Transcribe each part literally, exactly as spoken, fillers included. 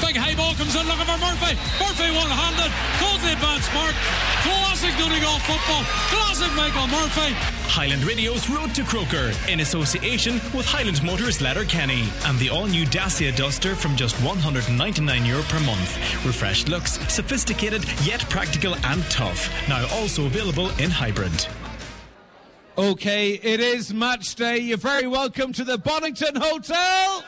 Big high ball comes in looking for Murphy. Murphy one-handed. Calls the advance mark. Classic Donegal football. Classic Michael Murphy. Highland Radio's Road to Croker in association with Highland Motors Letterkenny and the all-new Dacia Duster from just one hundred ninety-nine euro per month. Refreshed looks, sophisticated yet practical and tough. Now also available in hybrid. Okay, it is match day. You're very welcome to the Bonington Hotel.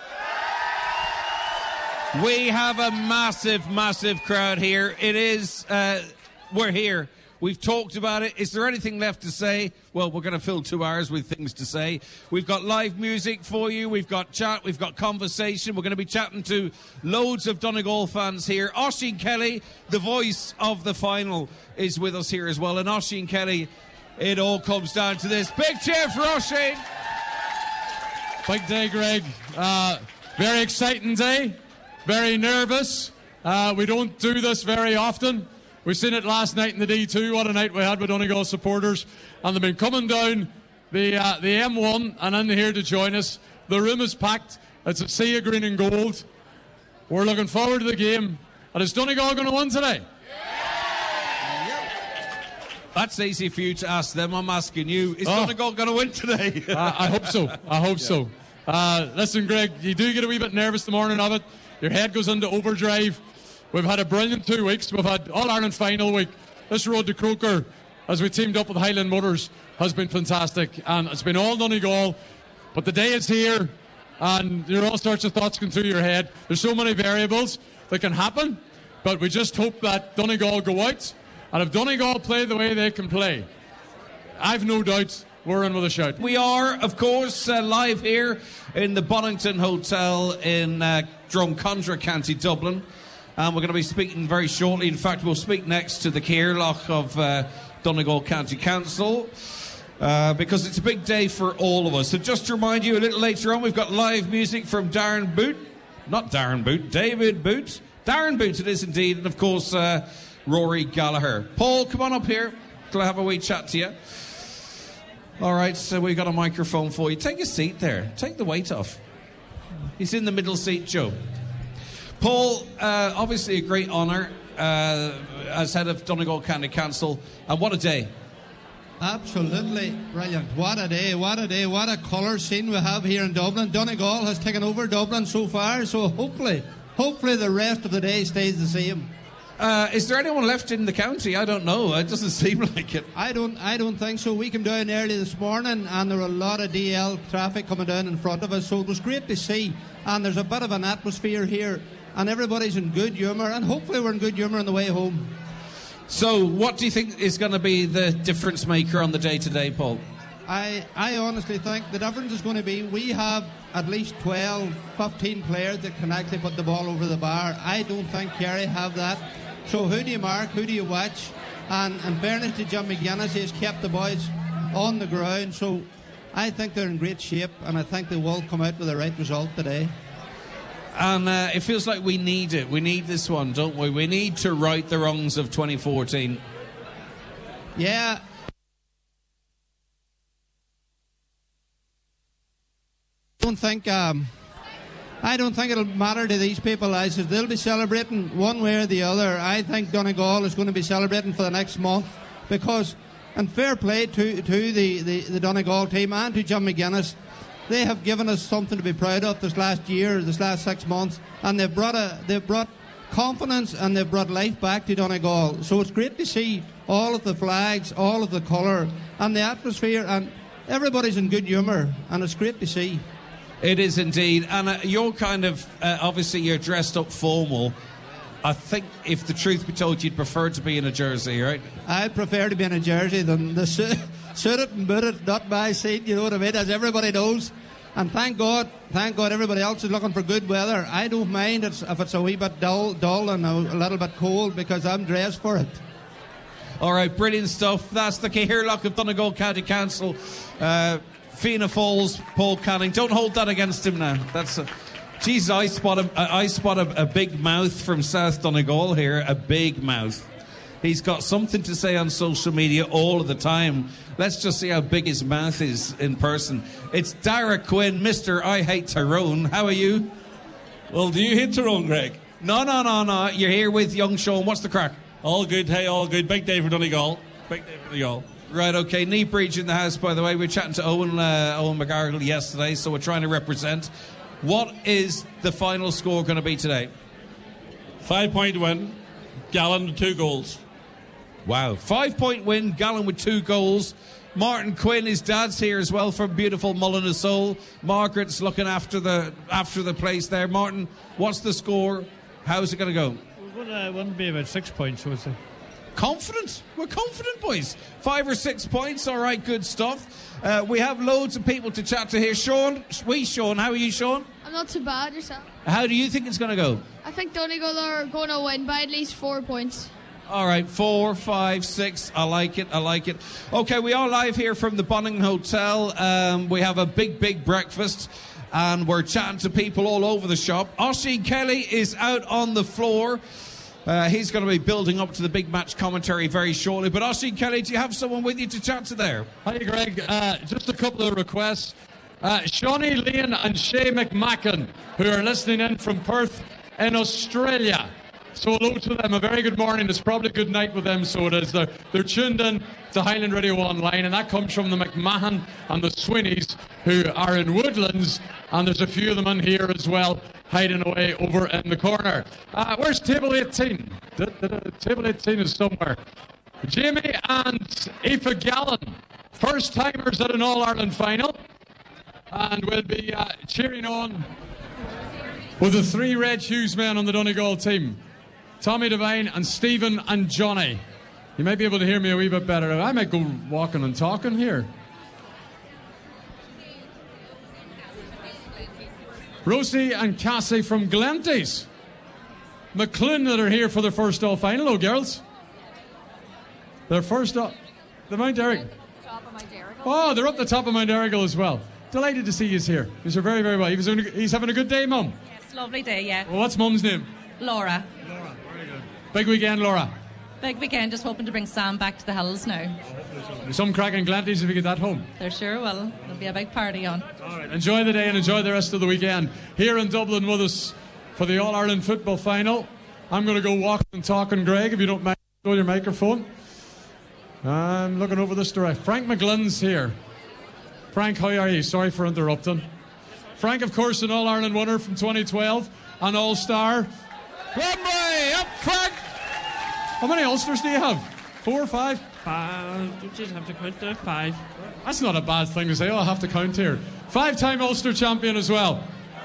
We have a massive, massive crowd here. It is, uh, we're here. We've talked about it. Is there anything left to say? Well, we're going to fill two hours with things to say. We've got live music for you. We've got chat. We've got conversation. We're going to be chatting to loads of Donegal fans here. Oisín Kelly, the voice of the final, is with us here as well. And Oisín Kelly, it all comes down to this. Big cheer for Oisín. Big day, Greg. Uh, very exciting day. Very nervous. Uh, we don't do this very often. We've seen it last night in the D two. What a night we had with Donegal supporters. And they've been coming down the uh, the M one and in here to join us. The room is packed. It's a sea of green and gold. We're looking forward to the game. And is Donegal going to win today? That's easy for you to ask them. I'm asking you. Is oh. Donegal going to win today? uh, I hope so. I hope yeah. so. Uh, listen, Greg, you do get a wee bit nervous the morning of it. Your head goes into overdrive. We've had a brilliant two weeks. We've had All-Ireland final week. This road to Croker, as we teamed up with Highland Motors, has been fantastic. And it's been all Donegal. But the day is here, and there are all sorts of thoughts going through your head. There's so many variables that can happen. But we just hope that Donegal go out. And if Donegal play the way they can play, I've no doubt we're in with a shout. We are, of course, uh, live here in the Bonington Hotel in uh, Drumcondra, County Dublin. And we're going to be speaking very shortly. In fact, we'll speak next to the Caorlach of uh, Donegal County Council uh, because it's a big day for all of us. So just to remind you, a little later on, we've got live music from Darren Boot. Not Darren Boot, David Boot. Darren Boot it is indeed. And, of course, uh, Rory Gallagher. Paul, come on up here. Can I have a wee chat to you? All right, so we've got a microphone for you. Take a seat there. Take the weight off. He's in the middle seat, Joe. Paul, uh, obviously a great honour uh, as head of Donegal County Council. And what a day. Absolutely brilliant. What a day, what a day, what a colour scene we have here in Dublin. Donegal has taken over Dublin so far, so hopefully, hopefully the rest of the day stays the same. Uh, is there anyone left in the county? I don't know. It doesn't seem like it. I don't I don't think so. We came down early this morning and there were a lot of D L traffic coming down in front of us, so it was great to see. And there's a bit of an atmosphere here and everybody's in good humour, and hopefully we're in good humour on the way home. So what do you think is going to be the difference maker on the day today, Paul? I, I honestly think the difference is going to be we have at least twelve, fifteen players that can actually put the ball over the bar. I don't think Kerry have that. So who do you mark, who do you watch? And in fairness to John McGuinness, he has kept the boys on the ground. So I think they're in great shape, and I think they will come out with the right result today. And uh, it feels like we need it. We need this one, don't we? We need to right the wrongs of twenty fourteen. Yeah. I don't think... Um, I don't think it'll matter to these people. I said they'll be celebrating one way or the other. I think Donegal is going to be celebrating for the next month because, and fair play to to the, the, the Donegal team and to John McGuinness, they have given us something to be proud of this last year, this last six months, and they've brought a they've brought confidence and they've brought life back to Donegal. So it's great to see all of the flags, all of the colour, and the atmosphere, and everybody's in good humour, and it's great to see. It is indeed. And uh, you're kind of, uh, obviously you're dressed up formal. I think, if the truth be told, you'd prefer to be in a jersey, right? I'd prefer to be in a jersey than the suit, suited and booted, not my seat, you know what I mean, as everybody knows. And thank God, thank God everybody else is looking for good weather. I don't mind it's, if it's a wee bit dull, dull and a, a little bit cold because I'm dressed for it. All right, brilliant stuff. That's the Caorlach of Donegal County Council. Uh... Fianna Fáil's Paul Canning. Don't hold that against him now. That's a, Jesus, I spot a, I spot a, a big mouth from South Donegal here. A big mouth. He's got something to say on social media all of the time. Let's just see how big his mouth is in person. It's Dara Quinn, Mister I Hate Tyrone. How are you? Well, do you hate Tyrone, Greg? No, no, no, no. You're here with young Sean. What's the crack? All good, hey, all good. Big day for Donegal. Big day for Donegal. Right, okay. Knee breach in the house, by the way. We were chatting to Owen, uh, Owen McGargle yesterday, so we're trying to represent. What is the final score going to be today? Five-point win. Gallen with two goals. Wow. Five-point win. Gallen with two goals. Martin Quinn, his dad's here as well from beautiful Mullinasole. Margaret's looking after the after the place there. Martin, what's the score? How's it going to go? Well, uh, it wouldn't be about six points, would it? Confident. We're confident, boys. Five or six points. All right, good stuff. Uh, we have loads of people to chat to here. Sean, we Sean, how are you, Sean? I'm not too bad, yourself? How do you think it's going to go? I think Donegal are going to win by at least four points. All right, four, five, six. I like it. I like it. Okay, we are live here from the Bonington Hotel. Um, we have a big, big breakfast, and we're chatting to people all over the shop. Oisín Kelly is out on the floor. Uh, he's going to be building up to the big match commentary very shortly. But Oisín Kelly, do you have someone with you to chat to there? Hi, Greg. Uh, just a couple of requests. Uh, Shawnee Lane and Shay McMacken, who are listening in from Perth in Australia. So hello to them. A very good morning. It's probably a good night with them, so it is. They're, they're tuned in to Highland Radio Online, and that comes from the McMahon and the Sweeneys, who are in Woodlands, and there's a few of them in here as well, hiding away over in the corner. Uh, where's table eighteen? The, the, the, table eighteen is somewhere. Jamie and Aoife Gallen, first-timers at an All-Ireland final, and we'll be uh, cheering on with the three Red Hughes men on the Donegal team. Tommy Devine and Stephen and Johnny. You might be able to hear me a wee bit better. I might go walking and talking here. Rosie and Cassie from Glenties. McClune that are here for their first all-final. Oh, girls. Their first all... The Mount Errigal. Oh, they're up the top of Mount Errigal as well. Delighted to see you here. You're very, very well. He was doing a, he's having a good day, Mum. Yes, lovely day, yeah. Well, what's Mum's name? Laura. Laura, very good. Big weekend, Laura. Big weekend, just hoping to bring Sam back to the hills now. There's some cracking Glanties if you get that home. There sure will. There'll be a big party on. All right, enjoy the day and enjoy the rest of the weekend. Here in Dublin with us for the All-Ireland football final. I'm going to go walking and talking, Greg, if you don't mind. Go your microphone. I'm looking over this direction. Frank McGlynn's here. Frank, how are you? Sorry for interrupting. Frank, of course, an All-Ireland winner from twenty twelve, an All-Star. One way, up Frank! How many Ulsters do you have? Four or five? Uh, you just have to count now. Five. That's not a bad thing to say. I'll have to count here. Five-time Ulster champion as well.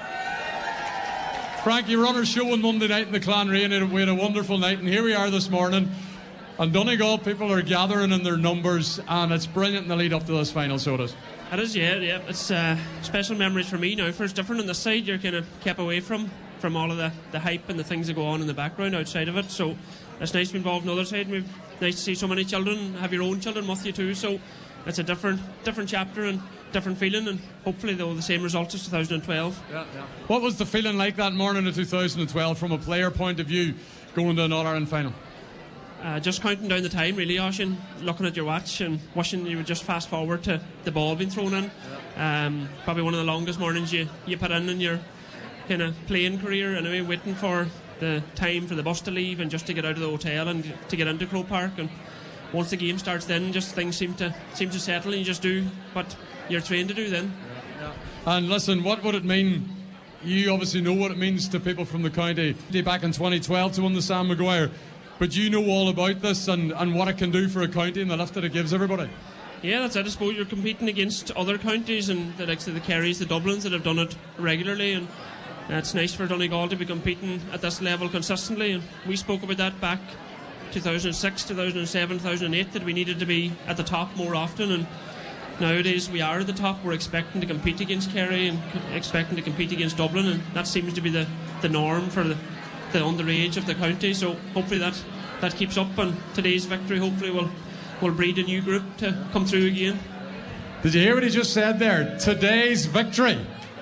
Frank, you were on our show on Monday night in the Clanrane. We had a wonderful night, and here we are this morning. And Donegal people are gathering in their numbers, and it's brilliant in the lead up to this final, so it is. It is, yeah, yeah. It's uh, special memories for me now. First, different on this side, you're kind of kept away from from all of the, the hype and the things that go on in the background outside of it. So it's nice to be involved on the other side. And we've nice to see so many children, have your own children with you too. So it's a different different chapter and different feeling, and hopefully they'll have the same results as twenty twelve. Yeah, yeah. What was the feeling like that morning of two thousand twelve from a player point of view going to an All-Ireland final? Uh, just counting down the time, really, Oisín, looking at your watch and wishing you would just fast forward to the ball being thrown in. Um, probably one of the longest mornings you, you put in in your kind of playing career, anyway, waiting for the time for the bus to leave and just to get out of the hotel and to get into Croke Park. And once the game starts, then just things seem to seem to settle, and you just do what you're trained to do then. Yeah. And listen, what would it mean? You obviously know what it means to people from the county back in twenty twelve to win the Sam Maguire. But you know all about this and, and what it can do for a county and the lift that it gives everybody. Yeah, that's it. I suppose you're competing against other counties and the likes of the Kerrys, the Dublins that have done it regularly, and uh, it's nice for Donegal to be competing at this level consistently. And we spoke about that back two thousand six, two thousand seven, two thousand eight, that we needed to be at the top more often, and nowadays we are at the top. We're expecting to compete against Kerry and co- expecting to compete against Dublin, and that seems to be the, the norm for the the underage of the county, so hopefully that, that keeps up, and today's victory hopefully will, will breed a new group to come through again. Did you hear what he just said there? Today's victory.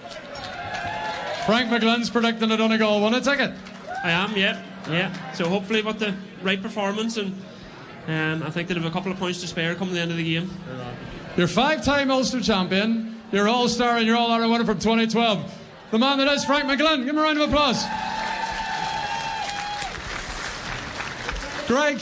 Frank McGlynn's predicting a Donegal win a ticket. I am, yeah, yeah. So hopefully with the right performance, and um, I think they'll have a couple of points to spare come the end of the game. You're five-time Ulster champion, you're All-Star and you're All-Ireland winner from twenty twelve. The man that is Frank McGlynn. Give him a round of applause. Greg,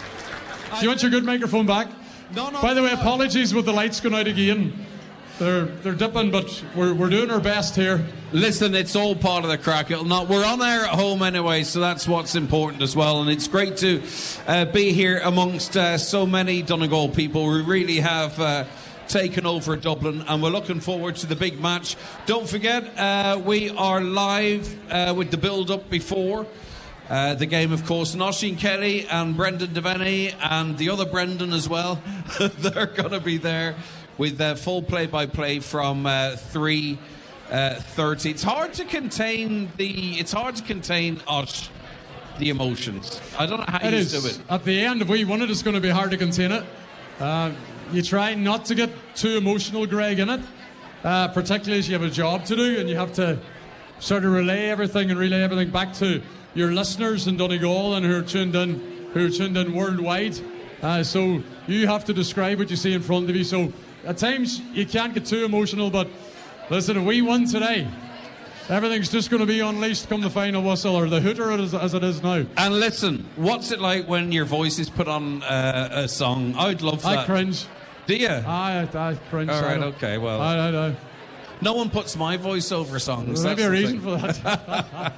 do you want your good microphone back? No, no. By the way, no. apologies with the lights going out again. They're they're dipping, but we're we're doing our best here. Listen, it's all part of the crack. It'll not. We're on air at home anyway, so that's what's important as well. And it's great to uh, be here amongst uh, so many Donegal people who really have uh, taken over Dublin, and we're looking forward to the big match. Don't forget, uh, we are live uh, with the build-up before uh, the game, of course. And Oisín Kelly and Brendan Devaney and the other Brendan as well. They're going to be there with uh, full play-by-play from uh, three thirty. It's hard to contain the. It's hard to contain us, the emotions. I don't know how It you is. do it. At the end, if we won it, it's going to be hard to contain it. Uh, you try not to get too emotional, Greg, in it, uh, particularly as you have a job to do and you have to sort of relay everything and relay everything back to your listeners in Donegal and who are tuned in, who are tuned in worldwide. Uh, so you have to describe what you see in front of you. So at times you can't get too emotional, but listen, if we win today, everything's just going to be unleashed come the final whistle, or the hooter as, as it is now. And listen, what's it like when your voice is put on uh, a song? I'd love that. I cringe. Do you? I, I cringe. All right, I- okay, well. I, I, I, No one puts my voice over songs. There may be a that's the reason thing. for that.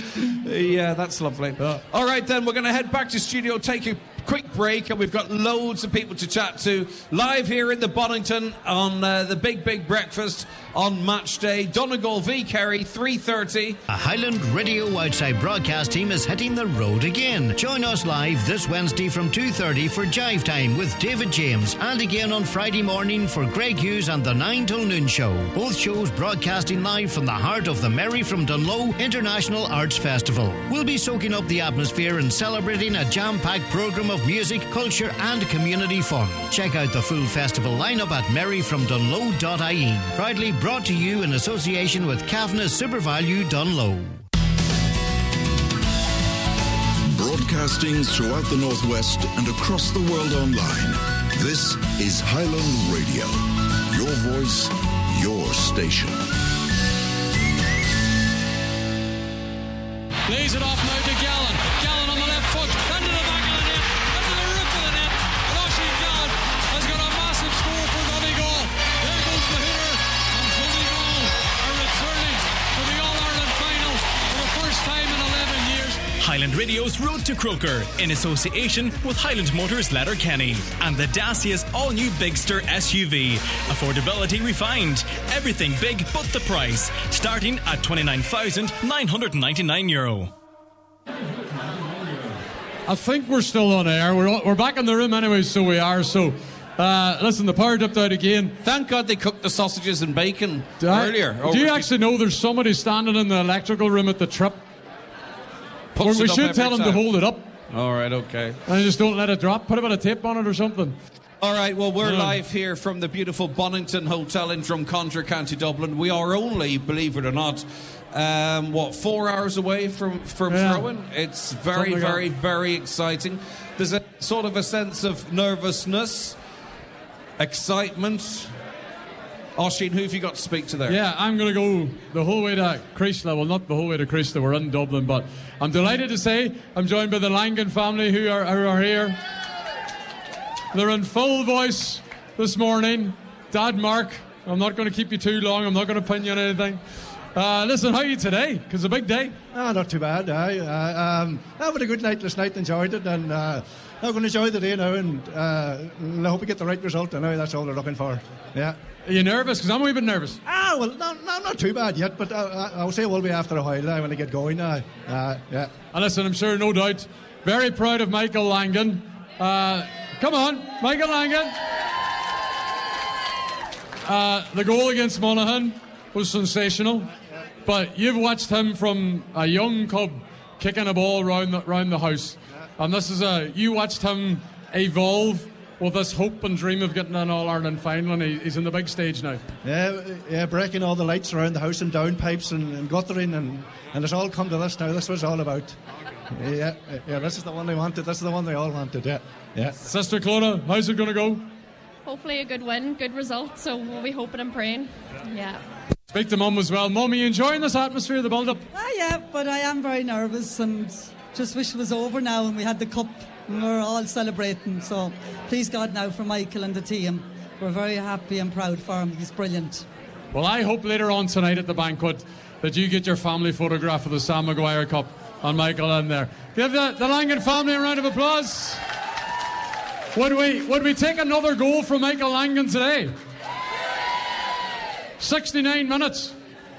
Yeah, that's lovely. Yeah. All right, then, we're going to head back to studio, take a quick break, and we've got loads of people to chat to live here in the Bonington on uh, the Big Big Breakfast on Match Day. Donegal v Kerry, three thirty. A Highland Radio Outside broadcast team is hitting the road again. Join us live this Wednesday from two thirty for Jive Time with David James, and again on Friday morning for Greg Hughes and the nine till noon show. Both shows broadcasting live from the heart of the Mary from Dunloe International Arts Festival. We'll be soaking up the atmosphere and celebrating a jam-packed programme of music, culture and community fun. Check out the full festival lineup at mary from dunloe dot I E. Proudly brought to you in association with Kavanagh SuperValue Dunloe. Broadcasting throughout the Northwest and across the world online, this is Highland Radio. Your voice, your station. Lays it off now to Gallen. Gallen on the left foot, into the back of the net, into the roof of the net. And Oisín Gallen has got a massive score for Donegal. There goes the hooter, and Donegal are returning to the All-Ireland final for the first time in eleven years. Highland Radio's Road to Croker in association with Highland Motors Letterkenny and the Dacia's all-new Bigster S U V. Affordability refined. Everything big but the price. Starting at twenty-nine thousand nine hundred ninety-nine euro. I think we're still on air. We're all, we're back in the room anyway, so we are. So, uh, listen, the power dipped out again. Thank God they cooked the sausages and bacon Do I- earlier. Do you actually know there's somebody standing in the electrical room at the trip? Or Puts we it up should every tell him to time. hold it up All right, okay. and just don't let it drop. Put a bit of tape on it or something. All right, well, we're Yeah. live here from the beautiful Bonington Hotel in Drumcondra, County Dublin. We are only, believe it or not, um, what, four hours away from, from Yeah. throwing? It's very, Something like very, that. very exciting. There's a sort of a sense of nervousness, excitement. Oisín, who have you got to speak to there? Yeah, I'm going to go the whole way to Crease level, not the whole way to Crease. We're in Dublin, but I'm delighted to say I'm joined by the Langan family who are, who are here. They're in full voice this morning. Dad, Mark, I'm not going to keep you too long. I'm not going to pin you on anything. Uh, listen, how are you today? Because it's a big day. Ah, not too bad. I, uh, um, I had a good night last night, enjoyed it, and uh, I'm going to enjoy the day now, and uh, I hope we get the right result. I know that's all they're looking for. Yeah. Are you nervous? Because I'm a wee bit nervous. Ah, well, no, no, not too bad yet, but uh, I- I'll say it will be after a while now when I get going. Uh, uh, yeah. And listen, I'm sure, no doubt, very proud of Michael Langan. Uh, come on, Michael Langan. Uh, the goal against Monaghan was sensational, but you've watched him from a young cub kicking a ball round the, round the house, and this is a you watched him evolve with this hope and dream of getting an All-Ireland final, and he, he's in the big stage now. Yeah, yeah, breaking all the lights around the house and down pipes and, and guttering, and, and it's all come to this now. This was all about. Yeah, yeah, this is the one they wanted. This is the one they all wanted. Yeah, yeah. Sister Clodagh, how's it going to go? Hopefully a good win, good result, so we'll be hoping and praying. Yeah. Speak to Mum as well. Mum, are you enjoying this atmosphere, the build-up? Ah, yeah, but I am very nervous, and just wish it was over now and we had the cup and we're all celebrating. So please God now for Michael and the team. We're very happy and proud for him. He's brilliant. Well, I hope later on tonight at the banquet that you get your family photograph of the Sam Maguire Cup and Michael in there. Give the, the Langan family a round of applause. Would we, would we take another goal from Michael Langan today? sixty-nine minutes.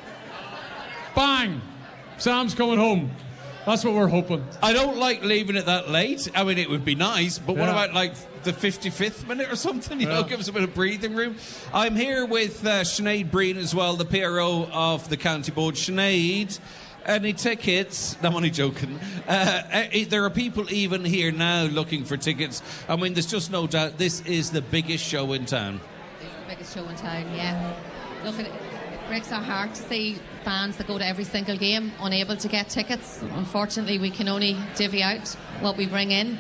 Bang. Sam's coming home. That's what we're hoping. I don't like leaving it that late. I mean, it would be nice, but what Yeah. about like the fifty-fifth minute or something? You know, Yeah. give us a bit of breathing room. I'm here with uh, Sinead Breen as well, the P R O of the County Board. Sinead, any tickets? No, I'm only joking. Uh, eh, there are people even here now looking for tickets. I mean, there's just no doubt this is the biggest show in town. It's the biggest show in town, yeah. Look, it, it breaks our heart to see fans that go to every single game unable to get tickets. Unfortunately, we can only divvy out what we bring in.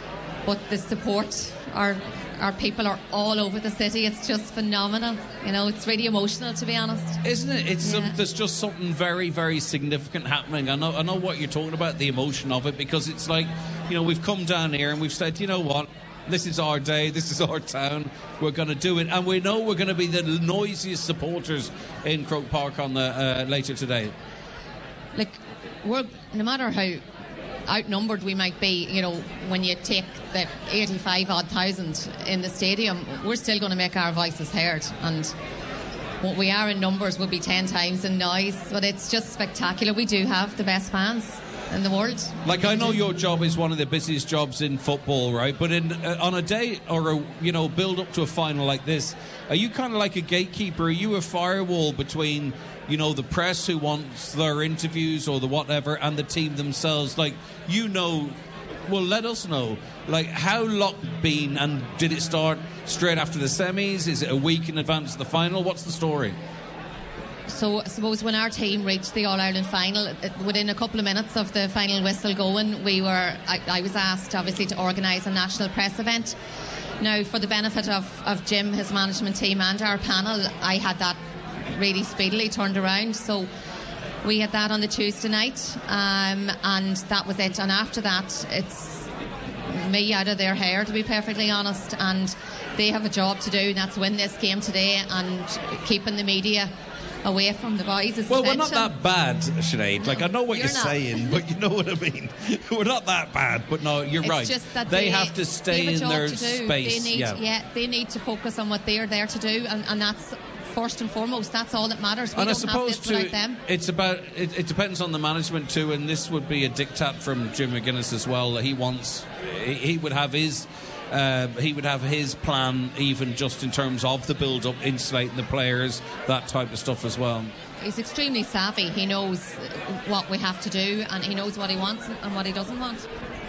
But the support, our our people are all over the city. It's just phenomenal. You know, it's really emotional, to be honest. Isn't it? It's Yeah. some, there's just something very, very significant happening. I know, I know what you're talking about, the emotion of it, because it's like, you know, we've come down here and we've said, you know what, this is our day, this is our town, we're going to do it, and we know we're going to be the noisiest supporters in Croke Park on the uh, later today. Like, we're, no matter how outnumbered we might be, you know, when you take the eighty-five odd thousand in the stadium, we're still going to make our voices heard. And what we are in numbers will be ten times in noise, but it's just spectacular. We do have the best fans in the world. Like, I know your job is one of the busiest jobs in football, right? But in uh, on a day or a, you know, build up to a final like this, are you kind of like a gatekeeper? Are you a firewall between, you know, the press who wants their interviews or the whatever and the team themselves? Like, you know, well, let us know. Like, how locked been, and did it start straight after the semis? Is it a week in advance of the final? What's the story? So I suppose when our team reached the All-Ireland final, it, within a couple of minutes of the final whistle going, we were, I, I was asked, obviously, to organise a national press event. Now, for the benefit of, of Jim, his management team and our panel, I had that really speedily turned around. So we had that on the Tuesday night, um, and that was it. And after that, it's me out of their hair, to be perfectly honest, and they have a job to do, and that's win this game today, and keeping the media away from the boys is Well, essential. we're not that bad, Sinead. Like, I know what You're you're, not. saying, but you know what I mean. We're not that bad, but no, you're It's right. just that they, they have to stay they have a in job their to do. space. They need, yeah. yeah, they need to focus on what they're there to do, and, and that's first and foremost. That's all that matters. We And I don't have suppose this too, without them. it's about it, it depends on the management too, and this would be a diktat from Jim McGuinness as well. That he wants, he, he would have his. Uh, he would have his plan, even just in terms of the build-up, insulating the players, that type of stuff as well. He's extremely savvy. He knows what we have to do, and he knows what he wants and what he doesn't want.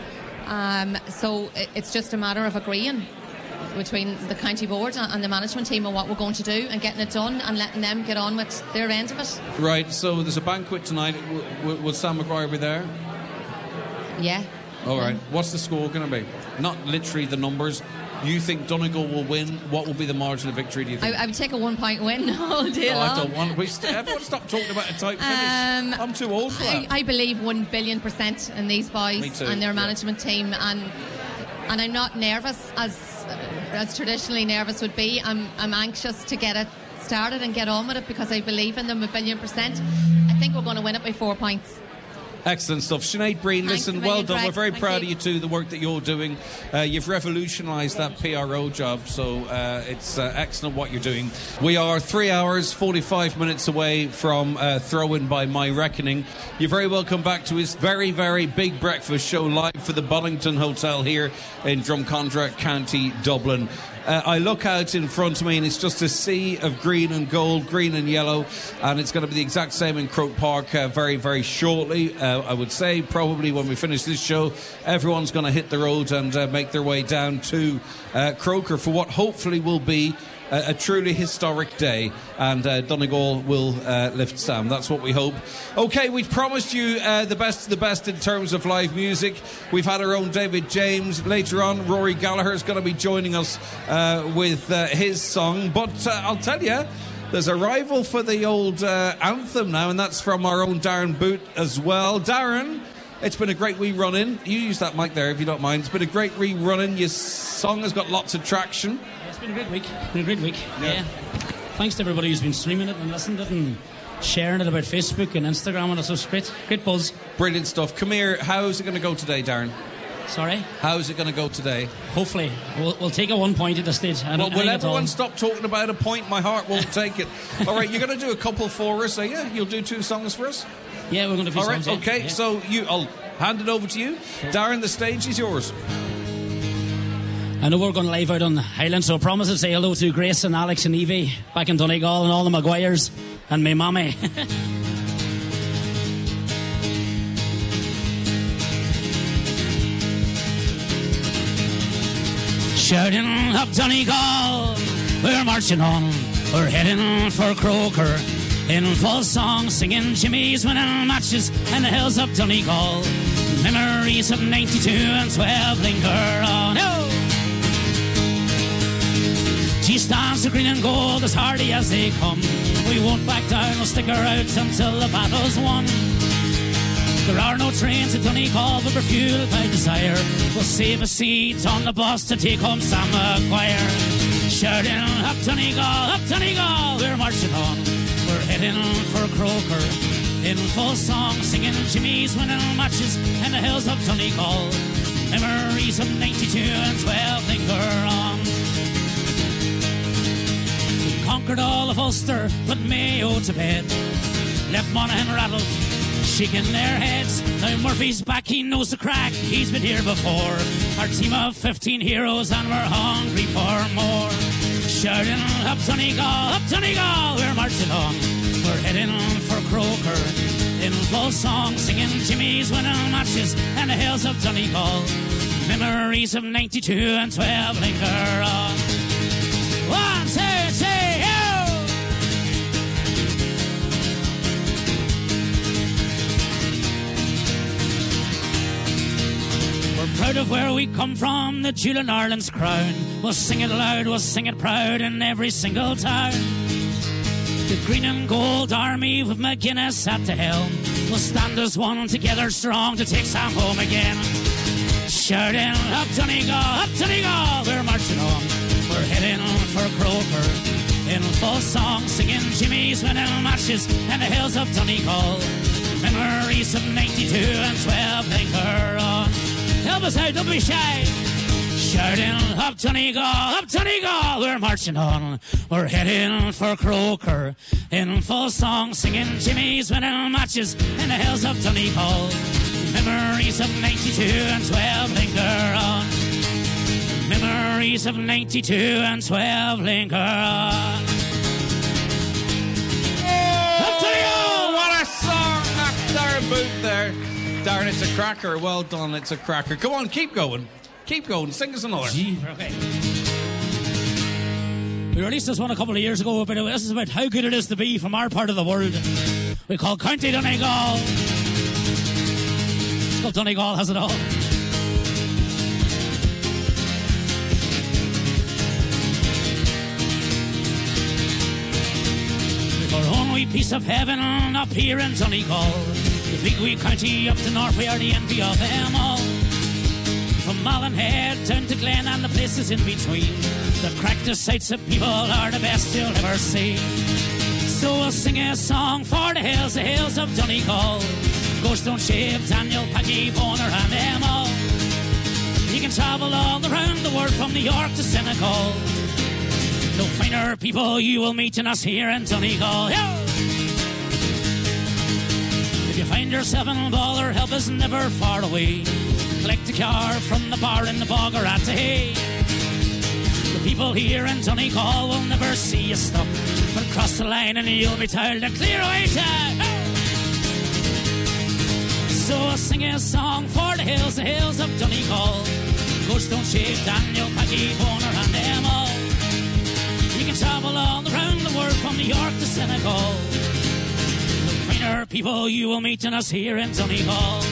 Um, so it, it's just a matter of agreeing between the county board and the management team on what we're going to do, and getting it done and letting them get on with their end of it. Right. So there's a banquet tonight. W- w- will Sam Maguire be there? Yeah. All right. What's the score going to be? Not literally the numbers. You think Donegal will win? What will be the margin of victory, do you think? I, I would take a one-point win all day No, long. I don't want. We st- everyone stop talking about a tight finish. Um, I'm too old for I, that. I believe one billion percent in these boys Me too, and their yeah. management team, and and I'm not nervous as as traditionally nervous would be. I'm I'm anxious to get it started and get on with it, because I believe in them a billion percent. I think we're going to win it by four points. Excellent stuff. Sinead Breen, Thanks listen, a well million, done. Greg. We're very Thank proud you. of you too, the work that you're doing. Uh, you've revolutionised that P R O job, so uh, it's uh, excellent what you're doing. We are three hours, forty-five minutes away from uh, throw-in by my reckoning. You're very welcome back to his very, very big breakfast show live for the Bollington Hotel here in Drumcondra, County Dublin. Uh, I look out in front of me and it's just a sea of green and gold, green and yellow, and it's going to be the exact same in Croke Park uh, very, very shortly. Uh, I would say probably when we finish this show, everyone's going to hit the road and uh, make their way down to uh, Croker for what hopefully will be a, a truly historic day, and uh, Donegal will uh, lift Sam. That's what we hope. Okay, we've promised you uh, the best of the best in terms of live music. We've had our own David James. Later on, Rory Gallagher is going to be joining us uh, with uh, his song. But uh, I'll tell you, there's a rival for the old uh, anthem now, and that's from our own Darren Boot as well. Darren, It's been a great wee run-in. You use that mic there, if you don't mind. It's been a great wee run-in. Your song has got lots of traction. Yeah, it's been a great week. It's been a great week. Yeah. yeah. Thanks to everybody who's been streaming it and listening to it and sharing it about Facebook and Instagram, and it's so great. Great buzz. Brilliant stuff. Come here. How's it going to go today, Darren? Sorry? How's it going to go today? Hopefully. We'll, we'll take a one point at this stage. I Well, don't- will I think everyone it's all- stop talking about a point? My heart won't take it. All right, you're going to do a couple for us, are you? You'll do two songs for us? Yeah, we're going to do All right, songs, yeah. okay. Yeah. So you, I'll hand it over to you. Darren, the stage is yours. I know we're going live out on Highland, so I promise to say hello to Grace and Alex and Evie back in Donegal and all the Maguires and my mommy. Shouting up Donegal, we're marching on, we're heading for Croker. In full song, singing Jimmy's winning matches and the hills of Donegal. Memories of ninety-two and twelve linger on. Oh! G stands for green and gold as hardy as they come. We won't back down, we'll stick her out until the battle's won. There are no trains at Donegal, but we're fueled by desire. We'll save a seat on the bus to take home Sam Maguire. Shouting up Donegal, up Donegal, we're marching on. We're heading for Croker. In full song, singing Jimmy's winning matches and the hills of Donegal. Memories of ninety-two and twelve linger on. We conquered all of Ulster, put Mayo to bed. Left Monaghan rattled, shaking their heads. Now Murphy's back, he knows the crack, he's been here before. Our team of fifteen heroes and we're hungry for more. Shouting up Donegal, up Donegal, we're marching on. We're heading for Croker. In full song, singing Jimmy's winning matches and the hills of Donegal. Memories of ninety-two and twelve linger on. One, two, three, yo! We're proud of where we come from, the jewel in Ireland's crown. We'll sing it loud, we'll sing it proud in every single town. The green and gold army with McGuinness at the helm will stand as one together strong to take Sam home again. Shouting up Donegal, up Donegal, we're marching on. We're heading for Croker. In full song, singing Jimmy's winning matches and the hills of Donegal. Memories of ninety-two and twelve linger on. Help us out, don't be shy. Shouting up Donegal, up Donegal, we're marching on. We're heading for Croker. In full song, singing Jimmy's winning matches in the hills of Donegal. Memories of ninety-two and twelve linger on. Memories of ninety-two and twelve linger on. Oh, what a song! That's Darren Boot there. Darren, it's a cracker. Well done, it's a cracker. Come on, keep going. Keep going. Sing us another. Gee, okay. We released this one a couple of years ago, but this is about how good it is to be from our part of the world. We call County Donegal. It's called Donegal has it all. We've our own wee piece of heaven up here in Donegal. The big wee county up the north, we are the envy of them all. From Malin Head down to Glen and the places in between, the cracked sights of people are the best you'll ever see. So we'll sing a song for the hills, the hills of Donegal. Ghost Don't Shave, Daniel, Peggy, Boner and them all. You can travel all around the world from New York to Senegal. No finer people you will meet in us here in Donegal. Yo! If you find yourself in a bother, help is never far away. Collect a car from the bar in the bog or at the hay. The people here in Donegal will never see you stop, but cross the line and you'll be told to clear away time. So I'll sing a song for the hills, the hills of Donegal. Ghost Don't Shave, Daniel, Peggy, Boner and them all. You can travel all around the world from New York to Senegal. The finer people you will meet in us here in Donegal.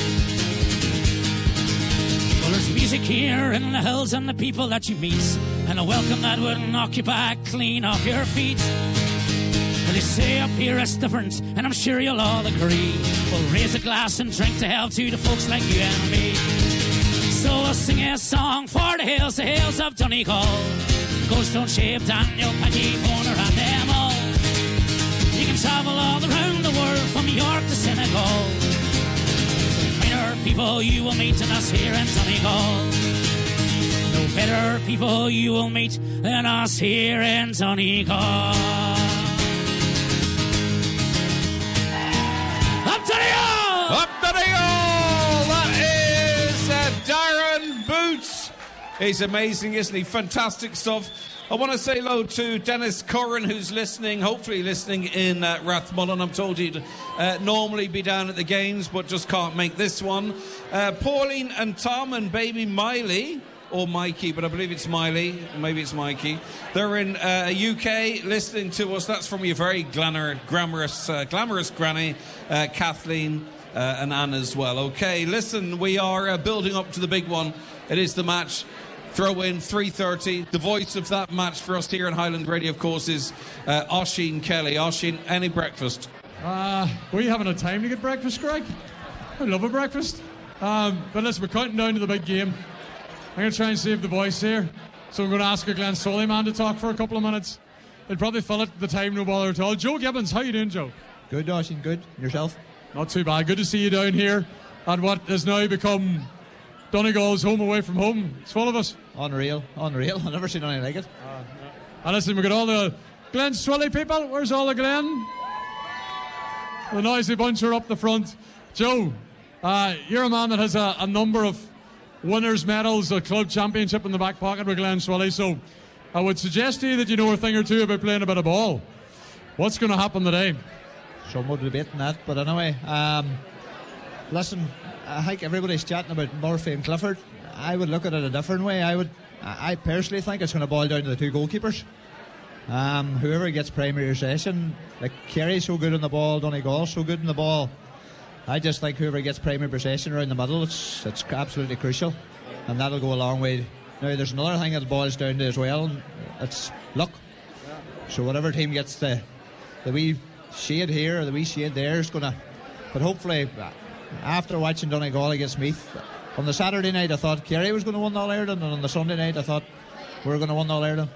Well, there's music here in the hills and the people that you meet, and a welcome that will knock you back clean off your feet. Well, they say up here it's different, and I'm sure you'll all agree. We'll raise a glass and drink to hell to the folks like you and me. So we'll sing a song for the hills, the hills of Donegal. Goldstone, Shape, Daniel, Paddy, Boner, and them all. You can travel all around the world from York to Senegal. The finer people you will meet than us here in Donegal. No better people you will meet than us here in Donegal. Up Donegal! Up Donegal! That is uh, Darren Boots. He's amazing, isn't he? Fantastic stuff. I want to say hello to Dennis Curran, who's listening, hopefully listening in uh, Rathmullen. I'm told he'd uh, normally be down at the games, but just can't make this one. Uh, Pauline and Tom and baby Miley, or Mikey, but I believe it's Miley, maybe it's Mikey. They're in uh, U K listening to us. That's from your very glamour, glamorous, uh, glamorous granny, uh, Kathleen uh, and Anne as well. Okay, listen, we are uh, building up to the big one. It is the match. Throw in three thirty. The voice of that match for us here in Highland Radio, of course, is uh, Oisín Kelly. Oisín, any breakfast? Uh, we haven't had time to get breakfast, Greg. I love a breakfast. Um, but listen, we're counting down to the big game. I'm going to try and save the voice here. So I'm going to ask a Glen Solly man to talk for a couple of minutes. They'll probably fill it the time, no bother at all. Joe Gibbons, how you doing, Joe? Good, Oisín, good. Yourself? Not too bad. Good to see you down here at what has now become Donegal's home away from home. It's full of us. Unreal, unreal. I've never seen anything like it. Uh, and listen, we've got all the Glen Swilly people. Where's all the Glen? The noisy bunch are up the front. Joe, uh, you're a man that has a, a number of winners' medals, a club championship in the back pocket with Glen Swilly. So I would suggest to you that you know a thing or two about playing a bit of ball. What's going to happen today? Some would debate on that, but anyway, um, listen, I think everybody's chatting about Murphy and Clifford. I would look at it a different way. I would, I personally think it's going to boil down to the two goalkeepers. Um, whoever gets primary possession, like Kerry's so good on the ball, Donegal's so good on the ball. I just think whoever gets primary possession around the middle, it's it's absolutely crucial, and that'll go a long way. Now, there's another thing that boils down to as well, and it's luck. So whatever team gets the the wee shade here or the wee shade there is going to. But hopefully, after watching Donegal against Meath, on the Saturday night I thought Kerry was going to win All Ireland, and on the Sunday night I thought we were going to win All Ireland.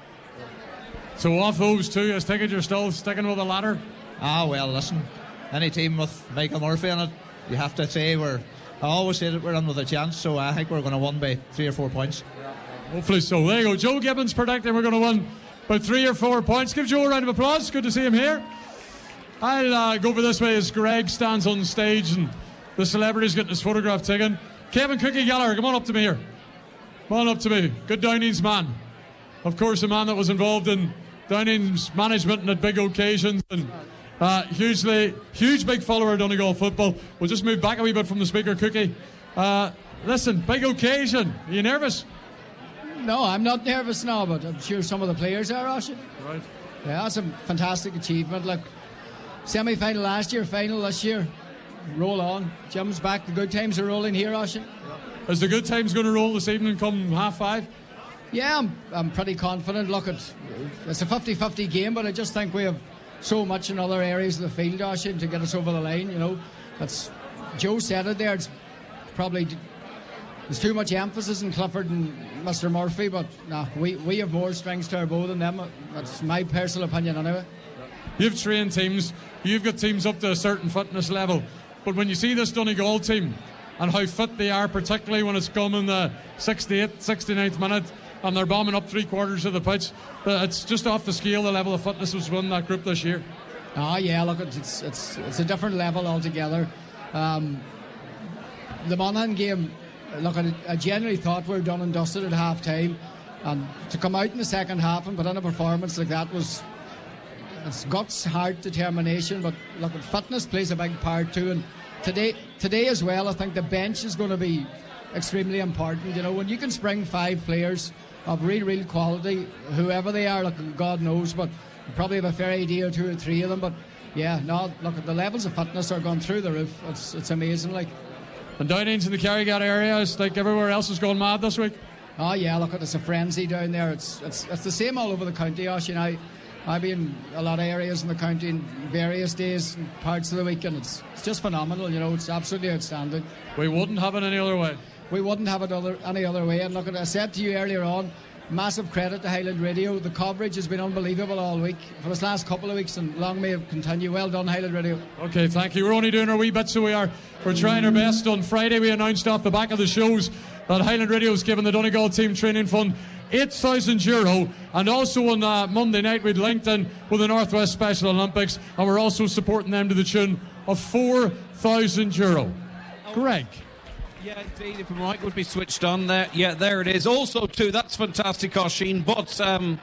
So off those two, I take it you're still sticking with the latter? Ah, well, listen, any team with Michael Murphy in it, you have to say we're, I always say that we're in with a chance, so I think we're going to win by three or four points. Hopefully so. There you go. Joe Gibbons predicting we're going to win by three or four points. Give Joe a round of applause. Good to see him here. I'll uh, go over this way as Greg stands on stage and the celebrity's getting his photograph taken. Kevin Cookie Gallagher, come on up to me here. Come on up to me. Good Downing's man. Of course, a man that was involved in Downing's management and at big occasions, and uh, hugely, huge big follower of Donegal football. We'll just move back a wee bit from the speaker, Cookie. Uh, listen, big occasion. Are you nervous? No, I'm not nervous now, but I'm sure some of the players are, Oisín. Right. Yeah, that's a fantastic achievement. Look, semi-final last year, final this year. Roll on. Jim's back. The good times are rolling here, Oisín. Is the good times going to roll this evening come half five? Yeah, I'm, I'm pretty confident. Look, it's, it's a fifty-fifty game, but I just think we have so much in other areas of the field, Oisín, to get us over the line. You know, that's Joe said it there. It's probably there's too much emphasis in Clifford and Mister Murphy, but nah, we we have more strings to our bow than them. That's my personal opinion, anyway. You've trained teams. You've got teams up to a certain fitness level, but when you see this Donegal team and how fit they are, particularly when it's come in the sixty-eighth, sixty-ninth minute, and they're bombing up three quarters of the pitch, it's just off the scale the level of fitness was won that group this year. Ah, yeah, look, it's it's it's a different level altogether. Um, the Monaghan game, look, I, I genuinely thought we were done and dusted at half time, and to come out in the second half and put in a performance like that was it's guts, heart, determination. But look, fitness plays a big part too, and today today as well, I think the bench is going to be extremely important. You know, when you can spring five players of real, real quality, whoever they are, look, God knows, but you probably have a fair idea, two or three of them. But yeah, no, look, the levels of fitness are going through the roof. It's it's amazing, like. And Downing's in the Carrigat area, it's like everywhere else is going mad this week. Oh yeah, look, it's a frenzy down there. It's it's it's the same all over the county, Oisín. I I've been a lot of areas in the county in various days and parts of the week, and it's, it's just phenomenal, you know, it's absolutely outstanding. We wouldn't have it any other way. We wouldn't have it other, any other way. And look, I said to you earlier on, massive credit to Highland Radio. The coverage has been unbelievable all week, for this last couple of weeks, and long may it continue. Well done, Highland Radio. Okay, thank you. We're only doing our wee bit, so we are. We're trying our best. On Friday, we announced off the back of the shows that Highland Radio has given the Donegal Team Training Fund eight thousand euro, and also on uh, Monday night we'd linked in with the Northwest Special Olympics, and we're also supporting them to the tune of four thousand euro. Greg. Yeah, indeed, if my mic would be switched on there. Yeah, there it is. Also, too, that's fantastic, Oisín, but um,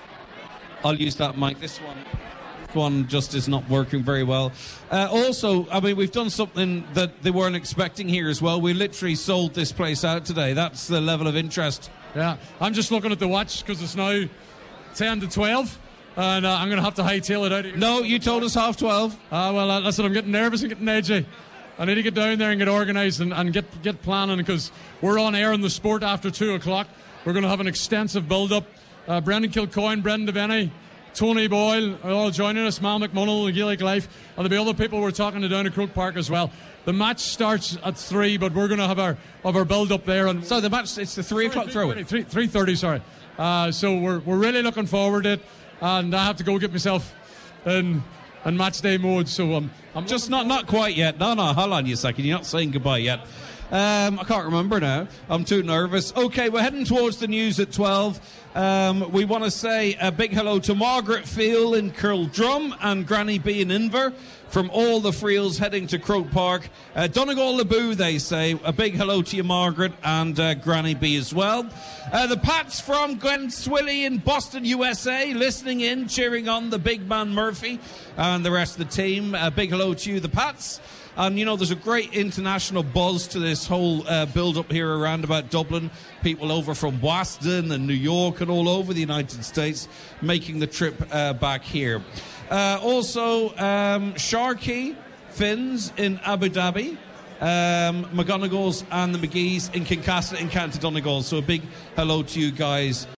I'll use that mic. This one this one just is not working very well. Uh, also, I mean, we've done something that they weren't expecting here as well. We literally sold this place out today. That's the level of interest. Yeah, I'm just looking at the watch because it's now ten to twelve. And uh, I'm going to have to hightail it out of here. No, you told us half twelve. Ah, uh, well, uh, listen, I'm getting nervous and getting edgy. I need to get down there and get organised and, and get get planning, because we're on air in the sport after two o'clock. We're going to have an extensive build-up. Uh, Brendan Kilcoyne, Brendan Devaney, Tony Boyle are all joining us, Mal McMunnell, the Gaelic Life, and there'll be other people we're talking to down at Croke Park as well. The match starts at three, but we're going to have our have our build-up there. And so the match, it's the three o'clock throw-in. Three three thirty, sorry. Uh, so we're we're really looking forward to it, and I have to go get myself in in match day mode. So um, I'm just not not quite yet. No, no, hold on you a second. You're not saying goodbye yet. Um, I can't remember now. I'm too nervous. Okay, we're heading towards the news at twelve. Um, we want to say a big hello to Margaret Field in Curldrum and Granny B in Inver from all the Freels heading to Croke Park. Uh, Donegal Laboo, they say. A big hello to you, Margaret, and uh, Granny B as well. Uh, the Pats from Glen Swilly in Boston, U S A, listening in, cheering on the big man Murphy and the rest of the team. A big hello to you, the Pats. And, you know, there's a great international buzz to this whole uh, build-up here around about Dublin. People over from Boston and New York and all over the United States making the trip uh, back here. Uh, also, um, Sharkey Finns in Abu Dhabi. Um, McGonagall's and the McGee's in Kincastle in County Donegal. So a big hello to you guys.